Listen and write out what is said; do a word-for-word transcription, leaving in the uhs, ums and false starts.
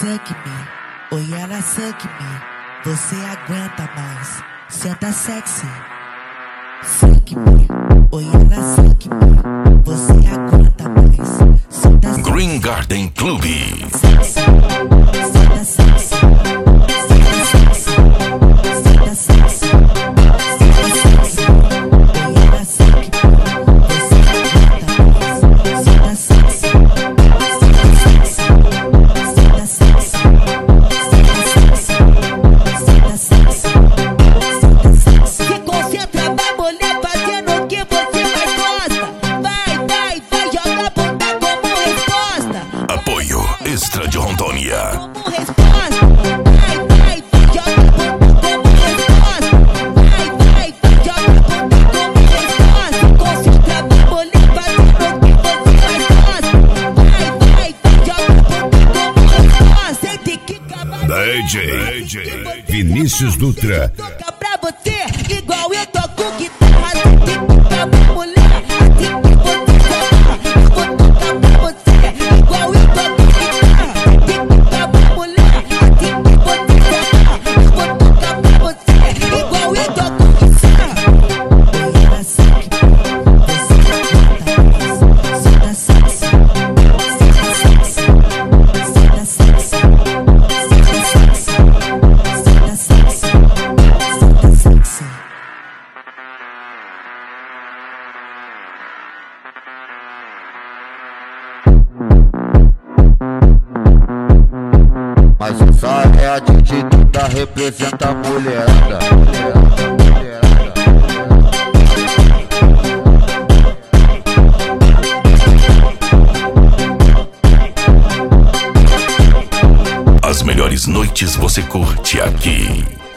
suck me, oi ela suck me. Você aguenta mais, senta sexy. Suck me, oi ela suck me. Você aguenta mais, senta sexy. Green Garden Clube. Sexy, senta sexy. Senta sexy, senta sexy. Senta sexy, oi ela suck me. Você aguenta mais, senta sexy. Senta sexy, senta sexy. Senta sexy, senta sexy. Se concentra, vai mulher, fazendo o que você mais gosta. Vai, vai, vai, joga a bunda como resposta. Apoio Extra de Rondônia. Como resposta. Vai, vai, vai, joga a bunda como resposta. Vai, vai, vai, joga a bunda como resposta. Se concentra, vai mulher, fazendo o que você mais gosta. Vai, vai, vai, joga a bunda como resposta. Sente que acaba. D J Vinícius Dutra. Toca pra você, igual eu toco guitarra. Assim que toca pra mulher, assim que você toca. Eu vou tocar pra você, igual eu toco guitarra. Assim que toca pra mulher, assim que você toca. Eu vou tocar pra você, igual eu toco guitarra. Oi ela suck me, você aguenta mais, senta sexy. Senta sexy, senta sexy. Senta sexy, senta sexy. Senta sexy. Mas essa é a Didi que representa a mulherada. As melhores noites você curte aqui.